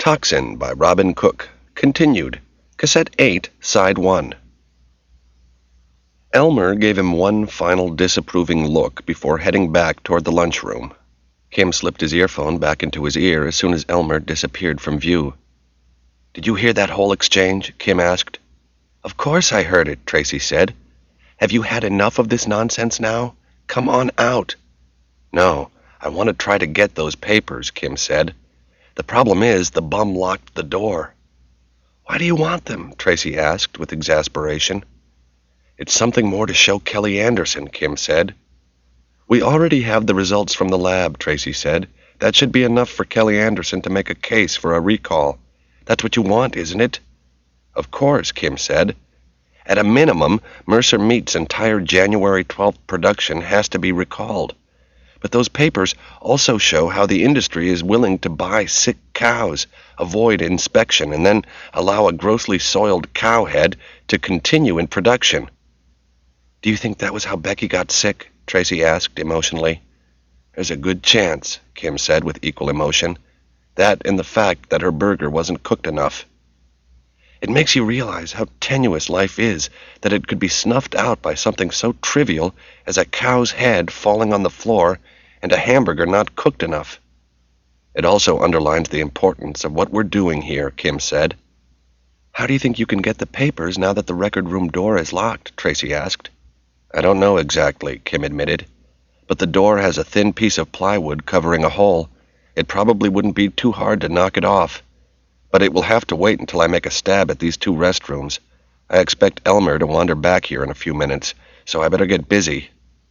Toxin by Robin Cook. Continued. Cassette 8, Side 1. Elmer gave him one final disapproving look before heading back toward the lunchroom. Kim slipped his earphone back into his ear as soon as Elmer disappeared from view. "Did you hear that whole exchange?" Kim asked. "Of course I heard it," Tracy said. "Have you had enough of this nonsense now? Come on out." "No, I want to try to get those papers," Kim said. "The problem is the bum locked the door." "Why do you want them?" Tracy asked with exasperation. "It's something more to show Kelly Anderson," Kim said. "We already have the results from the lab," Tracy said. "That should be enough for Kelly Anderson to make a case for a recall. That's what you want, isn't it?" "Of course," Kim said. "At a minimum, Mercer Meat's entire January 12th production has to be recalled. But those papers also show how the industry is willing to buy sick cows, avoid inspection, and then allow a grossly soiled cow head to continue in production." "Do you think that was how Becky got sick?" Tracy asked emotionally. "There's a good chance," Kim said with equal emotion. "That and the fact that her burger wasn't cooked enough. It makes you realize how tenuous life is, that it could be snuffed out by something so trivial as a cow's head falling on the floor and a hamburger not cooked enough. It also underlines the importance of what we're doing here," Kim said. "How do you think you can get the papers now that the record room door is locked?" Tracy asked. "I don't know exactly," Kim admitted. "But the door has a thin piece of plywood covering a hole. It probably wouldn't be too hard to knock it off. But it will have to wait until I make a stab at these two restrooms. I expect Elmer to wander back here in a few minutes, so I better get busy."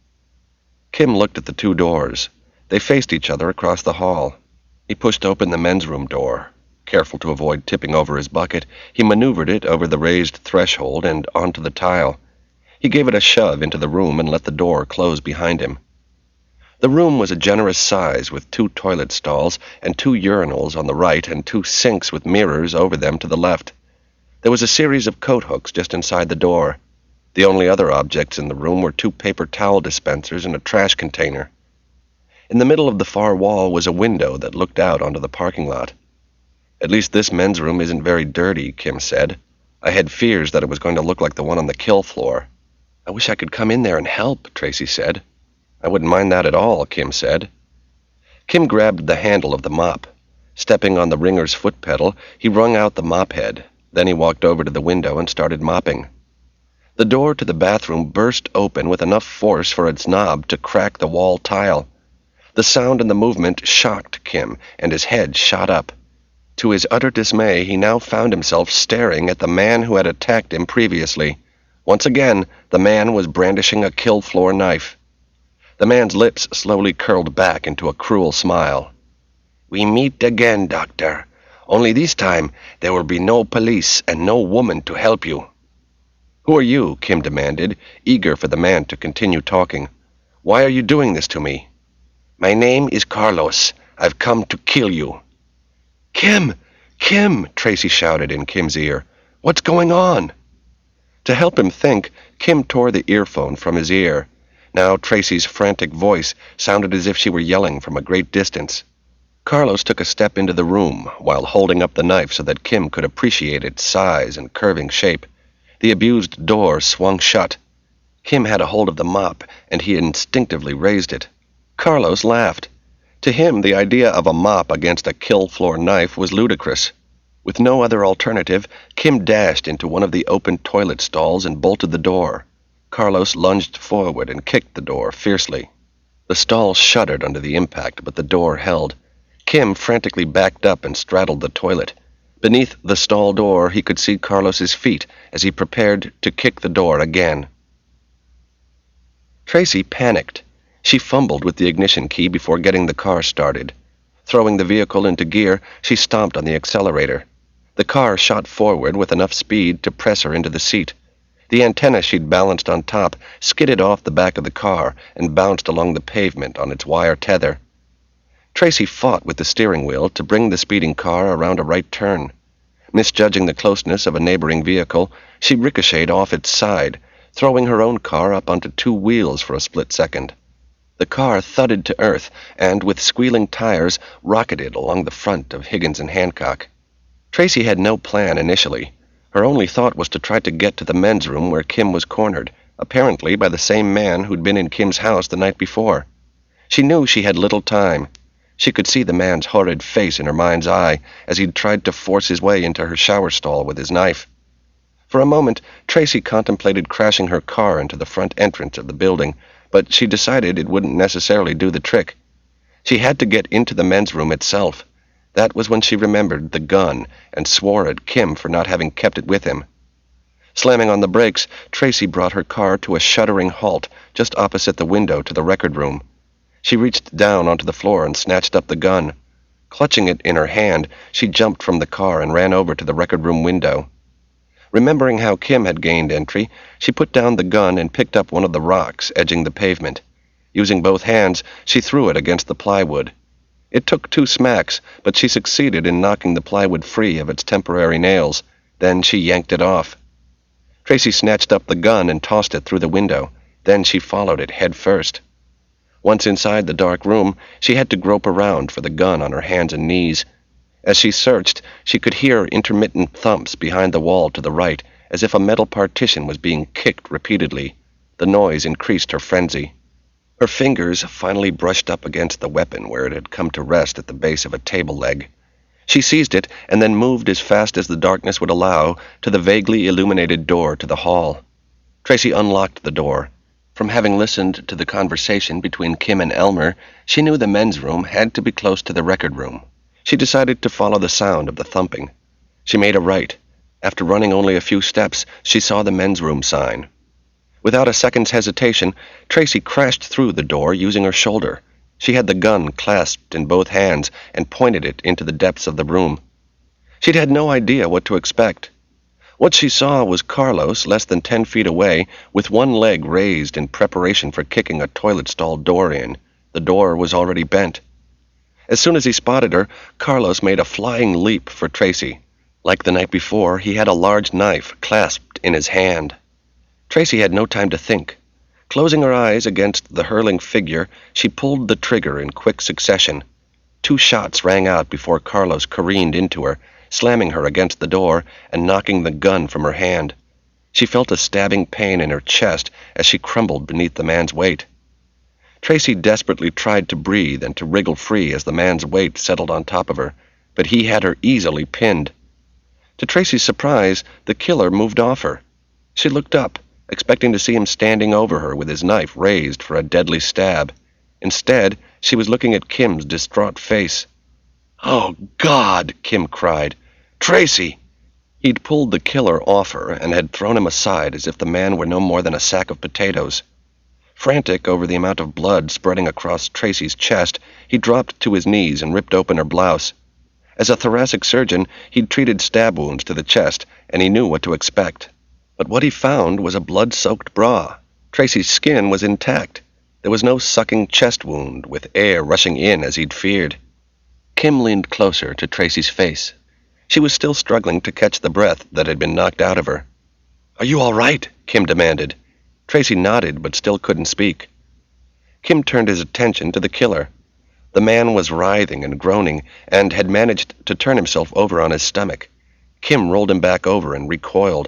Kim looked at the two doors. They faced each other across the hall. He pushed open the men's room door. Careful to avoid tipping over his bucket, he maneuvered it over the raised threshold and onto the tile. He gave it a shove into the room and let the door close behind him. The room was a generous size, with 2 toilet stalls and 2 urinals on the right and 2 sinks with mirrors over them to the left. There was a series of coat hooks just inside the door. The only other objects in the room were 2 paper towel dispensers and a trash container. In the middle of the far wall was a window that looked out onto the parking lot. "At least this men's room isn't very dirty," Kim said. "I had fears that it was going to look like the one on the kill floor." "I wish I could come in there and help," Tracy said. "I wouldn't mind that at all," Kim said. Kim grabbed the handle of the mop. Stepping on the ringer's foot pedal, he wrung out the mop head. Then he walked over to the window and started mopping. The door to the bathroom burst open with enough force for its knob to crack the wall tile. The sound and the movement shocked Kim, and his head shot up. To his utter dismay, he now found himself staring at the man who had attacked him previously. Once again, the man was brandishing a kill floor knife. The man's lips slowly curled back into a cruel smile. "We meet again, Doctor. Only this time there will be no police and no woman to help you." "Who are you?" Kim demanded, eager for the man to continue talking. "Why are you doing this to me?" "My name is Carlos. I've come to kill you." "Kim! Kim!" Tracy shouted in Kim's ear. "What's going on?" To help him think, Kim tore the earphone from his ear. Now Tracy's frantic voice sounded as if she were yelling from a great distance. Carlos took a step into the room while holding up the knife so that Kim could appreciate its size and curving shape. The abused door swung shut. Kim had a hold of the mop, and he instinctively raised it. Carlos laughed. To him, the idea of a mop against a kill-floor knife was ludicrous. With no other alternative, Kim dashed into one of the open toilet stalls and bolted the door. Carlos lunged forward and kicked the door fiercely. The stall shuddered under the impact, but the door held. Kim frantically backed up and straddled the toilet. Beneath the stall door, he could see Carlos's feet as he prepared to kick the door again. Tracy panicked. She fumbled with the ignition key before getting the car started. Throwing the vehicle into gear, she stomped on the accelerator. The car shot forward with enough speed to press her into the seat. The antenna she'd balanced on top skidded off the back of the car and bounced along the pavement on its wire tether. Tracy fought with the steering wheel to bring the speeding car around a right turn. Misjudging the closeness of a neighboring vehicle, she ricocheted off its side, throwing her own car up onto 2 wheels for a split second. The car thudded to earth and, with squealing tires, rocketed along the front of Higgins and Hancock. Tracy had no plan initially. Her only thought was to try to get to the men's room where Kim was cornered, apparently by the same man who'd been in Kim's house the night before. She knew she had little time. She could see the man's horrid face in her mind's eye as he'd tried to force his way into her shower stall with his knife. For a moment, Tracy contemplated crashing her car into the front entrance of the building, but she decided it wouldn't necessarily do the trick. She had to get into the men's room itself. That was when she remembered the gun and swore at Kim for not having kept it with him. Slamming on the brakes, Tracy brought her car to a shuddering halt just opposite the window to the record room. She reached down onto the floor and snatched up the gun. Clutching it in her hand, she jumped from the car and ran over to the record room window. Remembering how Kim had gained entry, she put down the gun and picked up one of the rocks edging the pavement. Using both hands, she threw it against the plywood. It took 2 smacks, but she succeeded in knocking the plywood free of its temporary nails. Then she yanked it off. Tracy snatched up the gun and tossed it through the window. Then she followed it head first. Once inside the dark room, she had to grope around for the gun on her hands and knees. As she searched, she could hear intermittent thumps behind the wall to the right, as if a metal partition was being kicked repeatedly. The noise increased her frenzy. Her fingers finally brushed up against the weapon where it had come to rest at the base of a table leg. She seized it and then moved as fast as the darkness would allow to the vaguely illuminated door to the hall. Tracy unlocked the door. From having listened to the conversation between Kim and Elmer, she knew the men's room had to be close to the record room. She decided to follow the sound of the thumping. She made a right. After running only a few steps, she saw the men's room sign. Without a second's hesitation, Tracy crashed through the door using her shoulder. She had the gun clasped in both hands and pointed it into the depths of the room. She'd had no idea what to expect. What she saw was Carlos, less than 10 feet away, with one leg raised in preparation for kicking a toilet stall door in. The door was already bent. As soon as he spotted her, Carlos made a flying leap for Tracy. Like the night before, he had a large knife clasped in his hand. Tracy had no time to think. Closing her eyes against the hurling figure, she pulled the trigger in quick succession. 2 shots rang out before Carlos careened into her, slamming her against the door and knocking the gun from her hand. She felt a stabbing pain in her chest as she crumbled beneath the man's weight. Tracy desperately tried to breathe and to wriggle free as the man's weight settled on top of her, but he had her easily pinned. To Tracy's surprise, the killer moved off her. She looked up, expecting to see him standing over her with his knife raised for a deadly stab. Instead, she was looking at Kim's distraught face. "Oh, God!" Kim cried. "Tracy!" He'd pulled the killer off her and had thrown him aside as if the man were no more than a sack of potatoes. Frantic over the amount of blood spreading across Tracy's chest, he dropped to his knees and ripped open her blouse. As a thoracic surgeon, he'd treated stab wounds to the chest, and he knew what to expect. But what he found was a blood-soaked bra. Tracy's skin was intact. There was no sucking chest wound, with air rushing in as he'd feared. Kim leaned closer to Tracy's face. She was still struggling to catch the breath that had been knocked out of her. "Are you all right?" Kim demanded. Tracy nodded, but still couldn't speak. Kim turned his attention to the killer. The man was writhing and groaning, and had managed to turn himself over on his stomach. Kim rolled him back over and recoiled.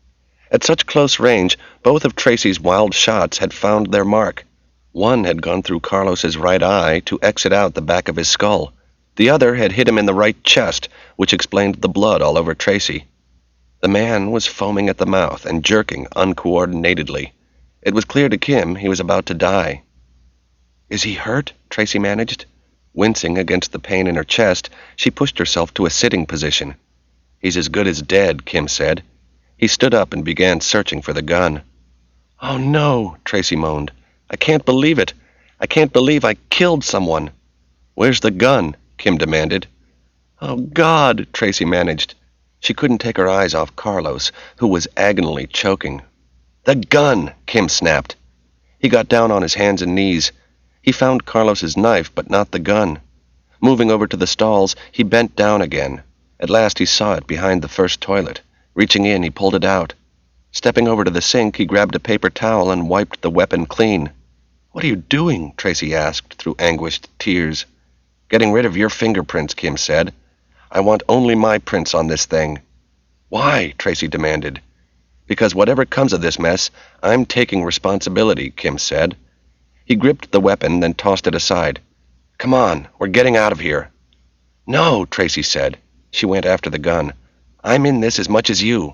At such close range, both of Tracy's wild shots had found their mark. One had gone through Carlos's right eye to exit out the back of his skull. The other had hit him in the right chest, which explained the blood all over Tracy. The man was foaming at the mouth and jerking uncoordinatedly. It was clear to Kim he was about to die. "Is he hurt?" Tracy managed. Wincing against the pain in her chest, she pushed herself to a sitting position. "He's as good as dead," Kim said. He stood up and began searching for the gun. "Oh, no," Tracy moaned. "I can't believe it. I can't believe I killed someone." "Where's the gun?" Kim demanded. "Oh, God," Tracy managed. She couldn't take her eyes off Carlos, who was agonally choking. "The gun!" Kim snapped. He got down on his hands and knees. He found Carlos's knife, but not the gun. Moving over to the stalls, he bent down again. At last he saw it behind the first toilet. Reaching in, he pulled it out. Stepping over to the sink, he grabbed a paper towel and wiped the weapon clean. "What are you doing?" Tracy asked through anguished tears. "Getting rid of your fingerprints," Kim said. I want only my prints on this thing." "Why?" Tracy demanded. "Because whatever comes of this mess, I'm taking responsibility," Kim said. He gripped the weapon, then tossed it aside. "Come on, we're getting out of here." "No," Tracy said. She went after the gun. "I'm in this as much as you."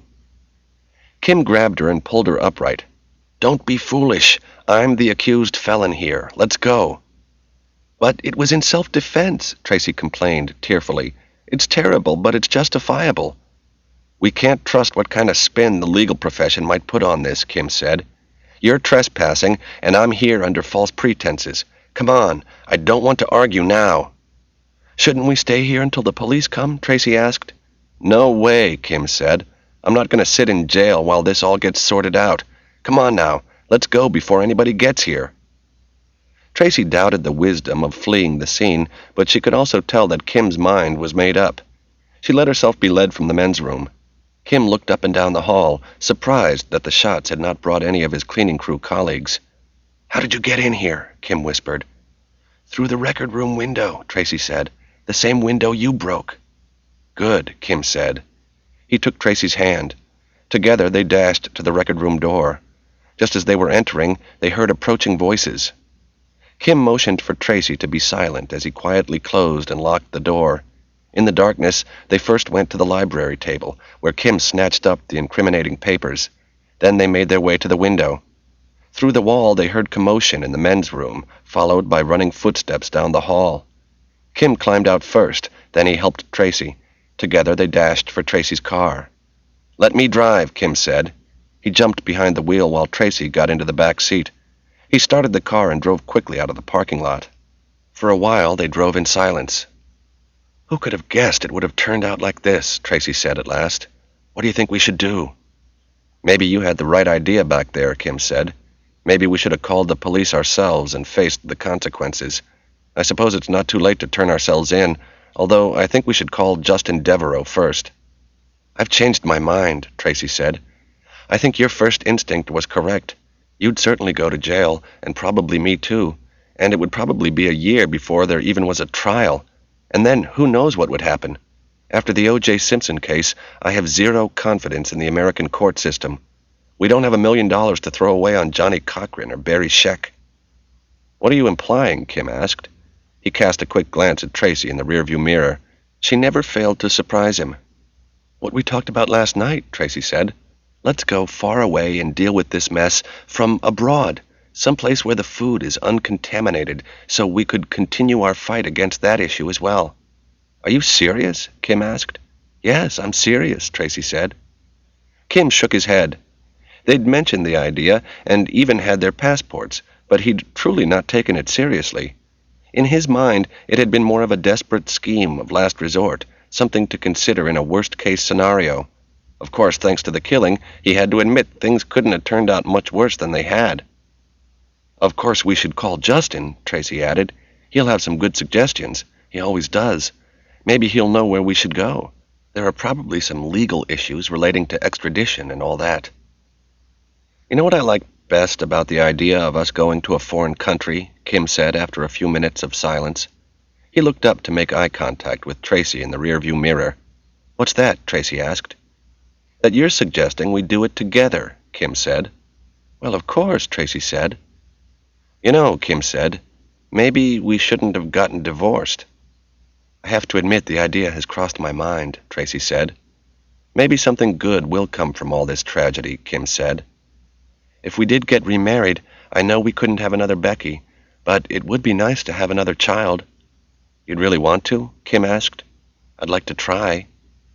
Kim grabbed her and pulled her upright. "Don't be foolish. I'm the accused felon here. Let's go." "But it was in self-defense," Tracy complained tearfully. "It's terrible, but it's justifiable." "We can't trust what kind of spin the legal profession might put on this," Kim said. "You're trespassing, and I'm here under false pretenses. Come on, I don't want to argue now." "Shouldn't we stay here until the police come?" Tracy asked. "No way," Kim said. "I'm not going to sit in jail while this all gets sorted out. Come on now, let's go before anybody gets here." Tracy doubted the wisdom of fleeing the scene, but she could also tell that Kim's mind was made up. She let herself be led from the men's room. Kim looked up and down the hall, surprised that the shots had not brought any of his cleaning crew colleagues. "How did you get in here?" Kim whispered. "Through the record room window," Tracy said. "The same window you broke." "Good," Kim said. He took Tracy's hand. Together they dashed to the record room door. Just as they were entering, they heard approaching voices. Kim motioned for Tracy to be silent as he quietly closed and locked the door. In the darkness, they first went to the library table, where Kim snatched up the incriminating papers. Then they made their way to the window. Through the wall, they heard commotion in the men's room, followed by running footsteps down the hall. Kim climbed out first, then he helped Tracy. Together they dashed for Tracy's car. "Let me drive," Kim said. He jumped behind the wheel while Tracy got into the back seat. He started the car and drove quickly out of the parking lot. For a while they drove in silence. "Who could have guessed it would have turned out like this?" Tracy said at last. "What do you think we should do?" "Maybe you had the right idea back there," Kim said. "Maybe we should have called the police ourselves and faced the consequences. I suppose it's not too late to turn ourselves in, although I think we should call Justin Devereaux first." "I've changed my mind," Tracy said. "I think your first instinct was correct. You'd certainly go to jail, and probably me too, and it would probably be a year before there even was a trial. And then who knows what would happen? After the O.J. Simpson case, I have zero confidence in the American court system. We don't have $1 million to throw away on Johnny Cochran or Barry Scheck." "What are you implying?" Kim asked. He cast a quick glance at Tracy in the rearview mirror. She never failed to surprise him. "What we talked about last night," Tracy said. "Let's go far away and deal with this mess from abroad, someplace where the food is uncontaminated, so we could continue our fight against that issue as well." "Are you serious?" Kim asked. "Yes, I'm serious," Tracy said. Kim shook his head. They'd mentioned the idea and even had their passports, but he'd truly not taken it seriously. In his mind, it had been more of a desperate scheme of last resort, something to consider in a worst-case scenario. Of course, thanks to the killing, he had to admit things couldn't have turned out much worse than they had. "Of course we should call Justin," Tracy added. "He'll have some good suggestions. He always does. Maybe he'll know where we should go. There are probably some legal issues relating to extradition and all that." "You know what I like best about the idea of us going to a foreign country?" Kim said after a few minutes of silence. He looked up to make eye contact with Tracy in the rearview mirror. "What's that?" Tracy asked. "That you're suggesting we do it together," Kim said. "Well, of course," Tracy said. "You know," Kim said, "maybe we shouldn't have gotten divorced." "I have to admit the idea has crossed my mind," Tracy said. "Maybe something good will come from all this tragedy," Kim said. "If we did get remarried, I know we couldn't have another Becky, but it would be nice to have another child." "You'd really want to?" Kim asked. "I'd like to try."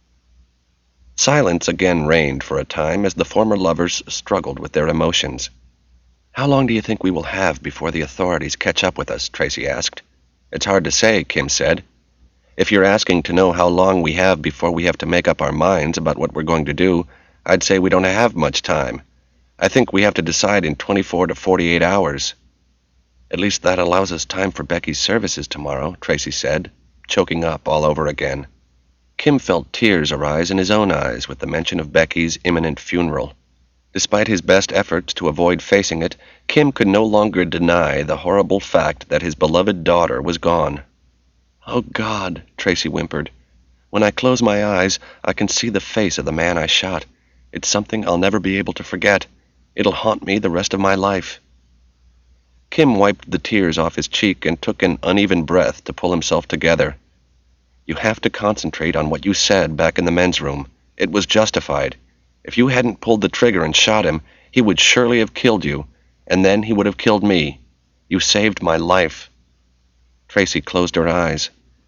Silence again reigned for a time as the former lovers struggled with their emotions. "How long do you think we will have before the authorities catch up with us?" Tracy asked. "It's hard to say," Kim said. "If you're asking to know how long we have before we have to make up our minds about what we're going to do, I'd say we don't have much time. I think we have to decide in 24 to 48 hours. "At least that allows us time for Becky's services tomorrow," Tracy said, choking up all over again. Kim felt tears arise in his own eyes with the mention of Becky's imminent funeral. Despite his best efforts to avoid facing it, Kim could no longer deny the horrible fact that his beloved daughter was gone. "Oh, God," Tracy whimpered. When I close my eyes, I can see the face of the man I shot. It's something I'll never be able to forget. It'll haunt me the rest of my life." Kim wiped the tears off his cheek and took an uneven breath to pull himself together. "You have to concentrate on what you said back in the men's room. It was justified. If you hadn't pulled the trigger and shot him, he would surely have killed you, and then he would have killed me. You saved my life." Tracy closed her eyes.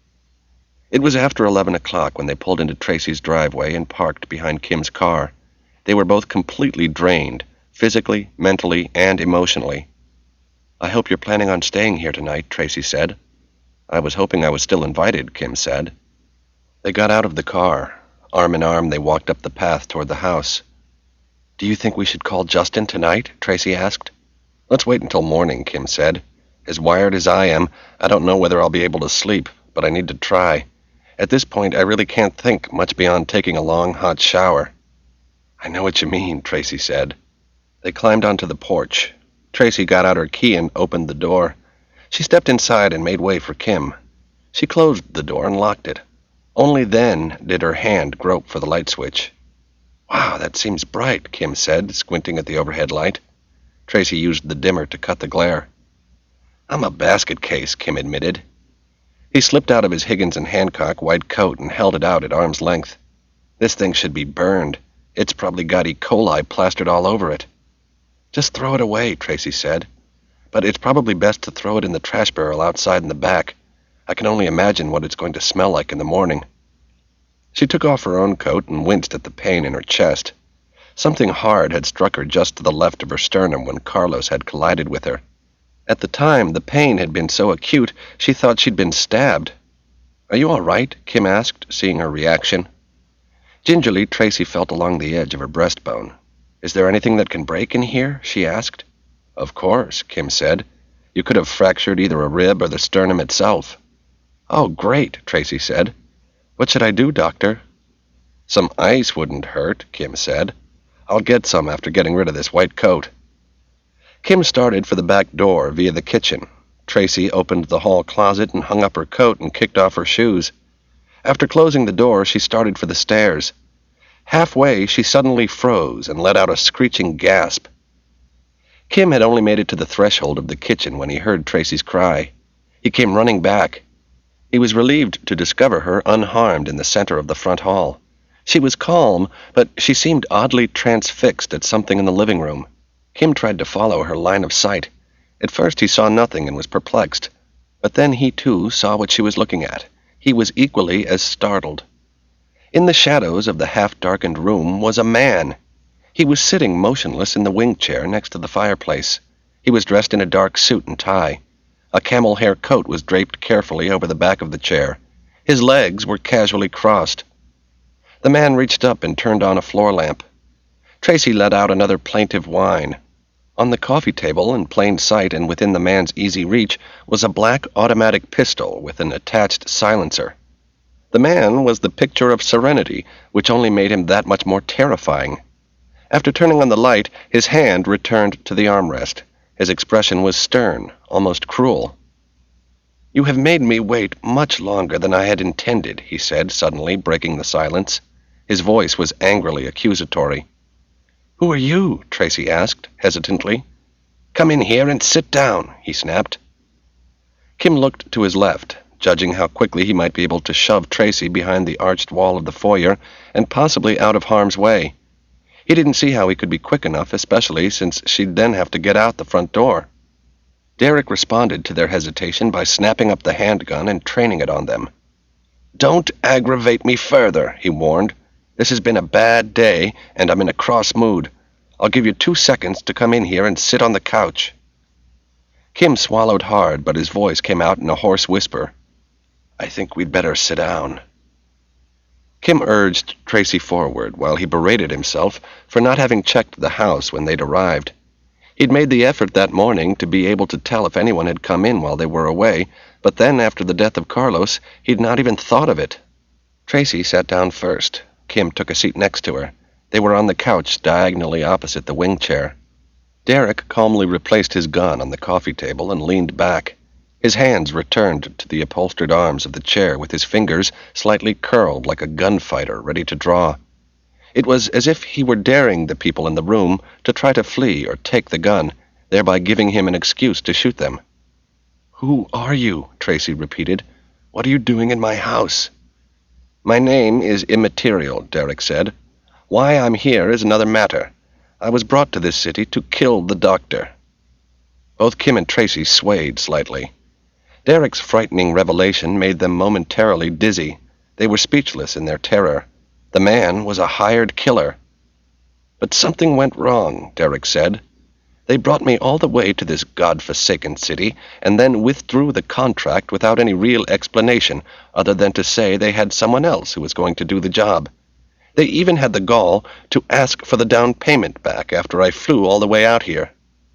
It was after 11 o'clock when they pulled into Tracy's driveway and parked behind Kim's car. They were both completely drained, physically, mentally, and emotionally. "I hope you're planning on staying here tonight," Tracy said. "I was hoping I was still invited," Kim said. They got out of the car. Arm in arm, they walked up the path toward the house. "Do you think we should call Justin tonight?" Tracy asked. "Let's wait until morning," Kim said. "As wired as I am, I don't know whether I'll be able to sleep, but I need to try. At this point, I really can't think much beyond taking a long, hot shower." "I know what you mean," Tracy said. They climbed onto the porch. Tracy got out her key and opened the door. She stepped inside and made way for Kim. She closed the door and locked it. Only then did her hand grope for the light switch. "Wow, that seems bright," Kim said, squinting at the overhead light. Tracy used the dimmer to cut the glare. "I'm a basket case," Kim admitted. He slipped out of his Higgins and Hancock white coat and held it out at arm's length. "This thing should be burned. It's probably got E. coli plastered all over it." "Just throw it away," Tracy said. "But it's probably best to throw it in the trash barrel outside in the back. I can only imagine what it's going to smell like in the morning." She took off her own coat and winced at the pain in her chest. Something hard had struck her just to the left of her sternum when Carlos had collided with her. At the time, the pain had been so acute she thought she'd been stabbed. "Are you all right?" Kim asked, seeing her reaction. Gingerly, Tracy felt along the edge of her breastbone. "Is there anything that can break in here?" she asked. "Of course," Kim said. "You could have fractured either a rib or the sternum itself." "Oh, great," Tracy said. "What should I do, doctor?" "Some ice wouldn't hurt," Kim said. "I'll get some after getting rid of this white coat." Kim started for the back door via the kitchen. Tracy opened the hall closet and hung up her coat and kicked off her shoes. After closing the door, she started for the stairs. Halfway, she suddenly froze and let out a screeching gasp. Kim had only made it to the threshold of the kitchen when he heard Tracy's cry. He came running back. He was relieved to discover her unharmed in the center of the front hall. She was calm, but she seemed oddly transfixed at something in the living room. Kim tried to follow her line of sight. At first he saw nothing and was perplexed, but then he too saw what she was looking at. He was equally as startled. In the shadows of the half-darkened room was a man. He was sitting motionless in the wing chair next to the fireplace. He was dressed in a dark suit and tie. A camel hair coat was draped carefully over the back of the chair. His legs were casually crossed. The man reached up and turned on a floor lamp. Tracy let out another plaintive whine. On the coffee table, in plain sight and within the man's easy reach, was a black automatic pistol with an attached silencer. The man was the picture of serenity, which only made him that much more terrifying. After turning on the light, his hand returned to the armrest. His expression was stern, almost cruel. "You have made me wait much longer than I had intended," he said, suddenly breaking the silence. His voice was angrily accusatory. "Who are you?" Tracy asked, hesitantly. "Come in here and sit down," he snapped. Kim looked to his left, judging how quickly he might be able to shove Tracy behind the arched wall of the foyer and possibly out of harm's way. He didn't see how he could be quick enough, especially since she'd then have to get out the front door. Derek responded to their hesitation by snapping up the handgun and training it on them. "Don't aggravate me further," he warned. "This has been a bad day, and I'm in a cross mood. I'll give you 2 seconds to come in here and sit on the couch." Kim swallowed hard, but his voice came out in a hoarse whisper. "I think we'd better sit down." Kim urged Tracy forward while he berated himself for not having checked the house when they'd arrived. He'd made the effort that morning to be able to tell if anyone had come in while they were away, but then after the death of Carlos, he'd not even thought of it. Tracy sat down first. Kim took a seat next to her. They were on the couch diagonally opposite the wing chair. Derek calmly replaced his gun on the coffee table and leaned back. His hands returned to the upholstered arms of the chair with his fingers slightly curled like a gunfighter ready to draw. It was as if he were daring the people in the room to try to flee or take the gun, thereby giving him an excuse to shoot them. "Who are you?" Tracy repeated. "What are you doing in my house?" "My name is immaterial," Derek said. "Why I'm here is another matter. I was brought to this city to kill the doctor." Both Kim and Tracy swayed slightly. Derek's frightening revelation made them momentarily dizzy. They were speechless in their terror. The man was a hired killer. "But something went wrong," Derek said. "They brought me all the way to this god-forsaken city and then withdrew the contract without any real explanation other than to say they had someone else who was going to do the job. They even had the gall to ask for the down payment back after I flew all the way out here."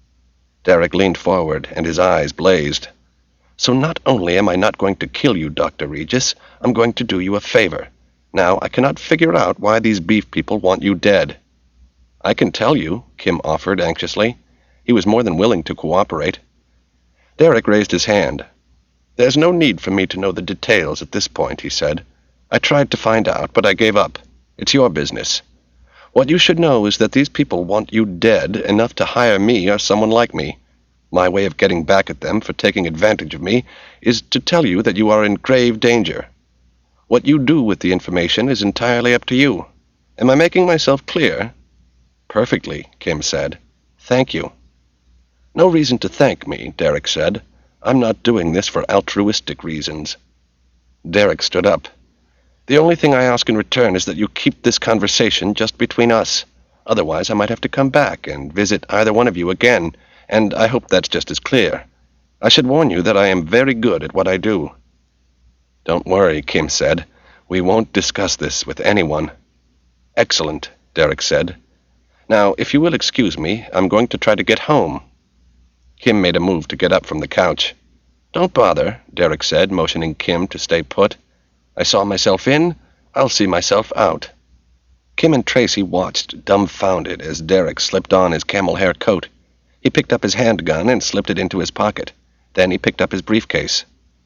Derek leaned forward, and his eyes blazed. "So not only am I not going to kill you, Dr. Regis, I'm going to do you a favor. Now, I cannot figure out why these beef people want you dead." "I can tell you," Kim offered anxiously. He was more than willing to cooperate. Derek raised his hand. "There's no need for me to know the details at this point," he said. "I tried to find out, but I gave up. It's your business. What you should know is that these people want you dead enough to hire me or someone like me. My way of getting back at them for taking advantage of me is to tell you that you are in grave danger. What you do with the information is entirely up to you. Am I making myself clear?" "Perfectly," Kim said. "Thank you." "No reason to thank me," Derek said. "I'm not doing this for altruistic reasons." Derek stood up. "The only thing I ask in return is that you keep this conversation just between us. Otherwise, I might have to come back and visit either one of you again, and I hope that's just as clear. I should warn you that I am very good at what I do." "Don't worry," Kim said. "We won't discuss this with anyone." "Excellent," Derek said. "Now, if you will excuse me, I'm going to try to get home." Kim made a move to get up from the couch. "Don't bother," Derek said, motioning Kim to stay put. "I saw myself in, I'll see myself out." Kim and Tracy watched, dumbfounded, as Derek slipped on his camel hair coat. He picked up his handgun and slipped it into his pocket. Then he picked up his briefcase.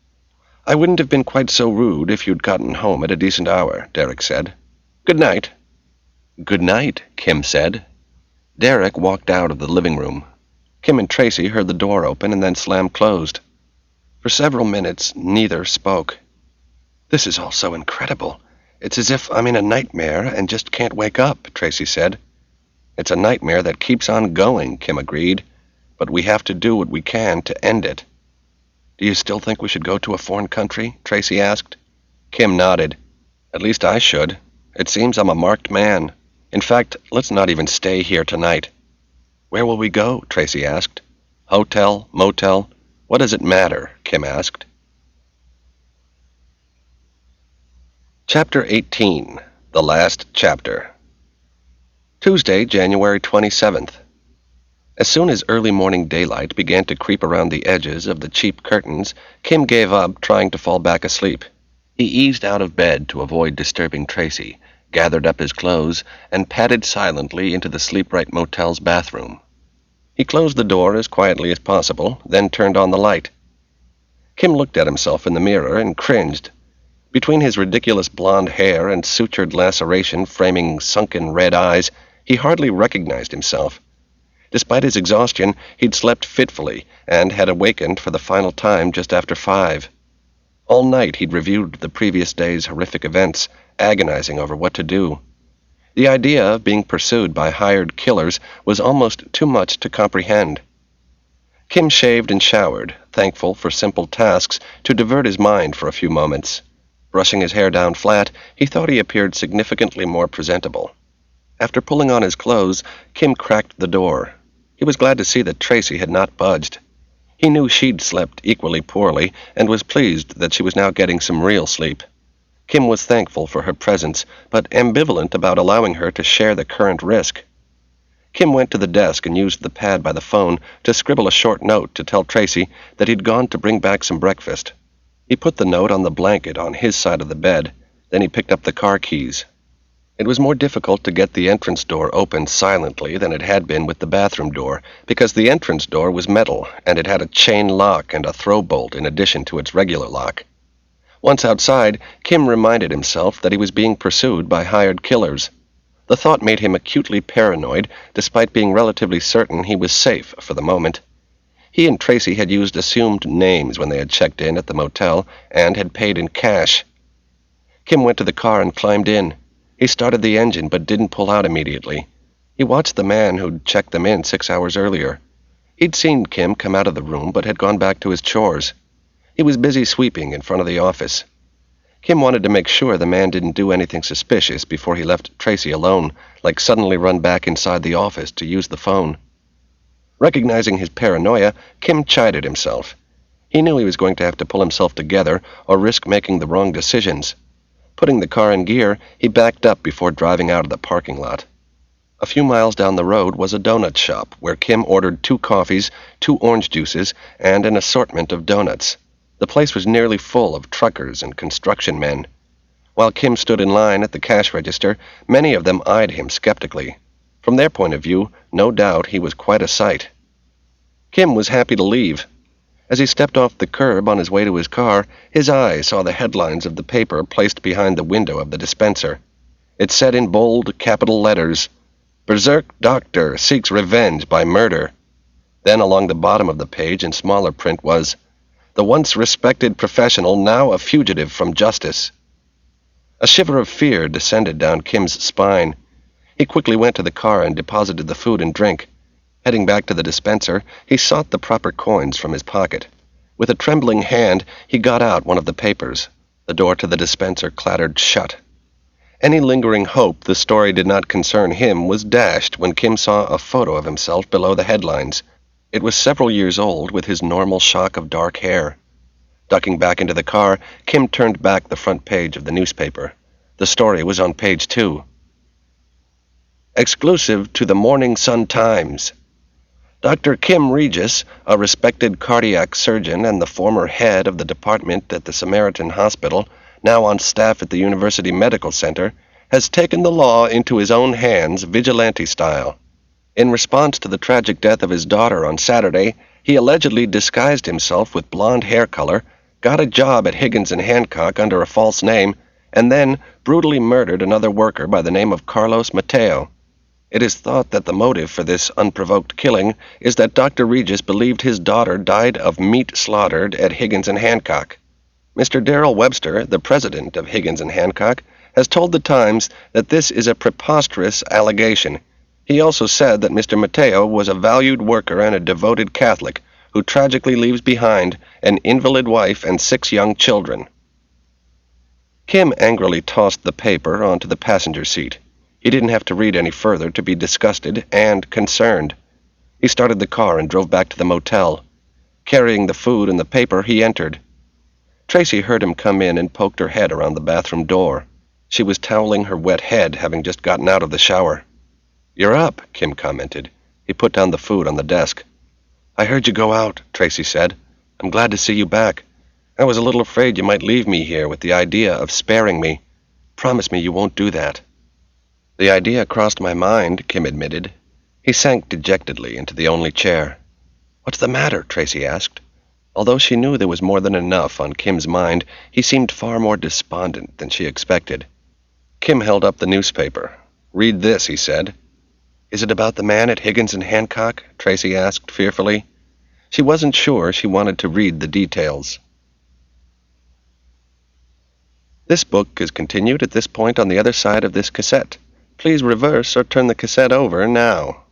"I wouldn't have been quite so rude if you'd gotten home at a decent hour," Derek said. "Good night." "Good night," Kim said. Derek walked out of the living room. Kim and Tracy heard the door open and then slam closed. For several minutes, neither spoke. "This is all so incredible. It's as if I'm in a nightmare and just can't wake up," Tracy said. "It's a nightmare that keeps on going," Kim agreed. "But we have to do what we can to end it." "Do you still think we should go to a foreign country?" Tracy asked. Kim nodded. "At least I should. It seems I'm a marked man. In fact, let's not even stay here tonight." "Where will we go?" Tracy asked. "Hotel, motel, what does it matter?" Kim asked. Chapter 18. The Last Chapter. Tuesday, January 27th. As soon as early morning daylight began to creep around the edges of the cheap curtains, Kim gave up trying to fall back asleep. He eased out of bed to avoid disturbing Tracy, gathered up his clothes, and padded silently into the Sleep-Right Motel's bathroom. He closed the door as quietly as possible, then turned on the light. Kim looked at himself in the mirror and cringed. Between his ridiculous blonde hair and sutured laceration framing sunken red eyes, he hardly recognized himself. Despite his exhaustion, he'd slept fitfully and had awakened for the final time just after 5. All night he'd reviewed the previous day's horrific events, agonizing over what to do. The idea of being pursued by hired killers was almost too much to comprehend. Kim shaved and showered, thankful for simple tasks to divert his mind for a few moments. Brushing his hair down flat, he thought he appeared significantly more presentable. After pulling on his clothes, Kim cracked the door. He was glad to see that Tracy had not budged. He knew she'd slept equally poorly and was pleased that she was now getting some real sleep. Kim was thankful for her presence, but ambivalent about allowing her to share the current risk. Kim went to the desk and used the pad by the phone to scribble a short note to tell Tracy that he'd gone to bring back some breakfast. He put the note on the blanket on his side of the bed. Then he picked up the car keys. It was more difficult to get the entrance door open silently than it had been with the bathroom door, because the entrance door was metal, and it had a chain lock and a throw bolt in addition to its regular lock. Once outside, Kim reminded himself that he was being pursued by hired killers. The thought made him acutely paranoid, despite being relatively certain he was safe for the moment. He and Tracy had used assumed names when they had checked in at the motel and had paid in cash. Kim went to the car and climbed in. He started the engine but didn't pull out immediately. He watched the man who'd checked them in 6 hours earlier. He'd seen Kim come out of the room but had gone back to his chores. He was busy sweeping in front of the office. Kim wanted to make sure the man didn't do anything suspicious before he left Tracy alone, like suddenly run back inside the office to use the phone. Recognizing his paranoia, Kim chided himself. He knew he was going to have to pull himself together or risk making the wrong decisions. Putting the car in gear, he backed up before driving out of the parking lot. A few miles down the road was a donut shop where Kim ordered 2 coffees, 2 orange juices, and an assortment of donuts. The place was nearly full of truckers and construction men. While Kim stood in line at the cash register, many of them eyed him skeptically. From their point of view, no doubt he was quite a sight. Kim was happy to leave. As he stepped off the curb on his way to his car, his eye saw the headlines of the paper placed behind the window of the dispenser. It said in bold capital letters, "Berserk Doctor Seeks Revenge by Murder." Then along the bottom of the page in smaller print was, "The once respected professional now a fugitive from justice." A shiver of fear descended down Kim's spine. He quickly went to the car and deposited the food and drink. Heading back to the dispenser, he sought the proper coins from his pocket. With a trembling hand, he got out one of the papers. The door to the dispenser clattered shut. Any lingering hope the story did not concern him was dashed when Kim saw a photo of himself below the headlines. It was several years old, with his normal shock of dark hair. Ducking back into the car, Kim turned back the front page of the newspaper. The story was on page 2. Exclusive to the Morning Sun Times. Dr. Kim Regis, a respected cardiac surgeon and the former head of the department at the Samaritan Hospital, now on staff at the University Medical Center, has taken the law into his own hands vigilante style. In response to the tragic death of his daughter on Saturday, he allegedly disguised himself with blonde hair color, got a job at Higgins and Hancock under a false name, and then brutally murdered another worker by the name of Carlos Mateo. It is thought that the motive for this unprovoked killing is that Dr. Regis believed his daughter died of meat slaughtered at Higgins and Hancock. Mr. Darrell Webster, the president of Higgins and Hancock, has told the Times that this is a preposterous allegation. He also said that Mr. Mateo was a valued worker and a devoted Catholic who tragically leaves behind an invalid wife and 6 young children. Kim angrily tossed the paper onto the passenger seat. He didn't have to read any further to be disgusted and concerned. He started the car and drove back to the motel. Carrying the food and the paper, he entered. Tracy heard him come in and poked her head around the bathroom door. She was toweling her wet head, having just gotten out of the shower. "You're up," Kim commented. He put down the food on the desk. "I heard you go out," Tracy said. "I'm glad to see you back. I was a little afraid you might leave me here with the idea of sparing me. Promise me you won't do that." "The idea crossed my mind," Kim admitted. He sank dejectedly into the only chair. "What's the matter?" Tracy asked. Although she knew there was more than enough on Kim's mind, he seemed far more despondent than she expected. Kim held up the newspaper. "Read this," he said. "Is it about the man at Higgins and Hancock?" Tracy asked fearfully. She wasn't sure she wanted to read the details. This book is continued at this point on the other side of this cassette. Please reverse or turn the cassette over now.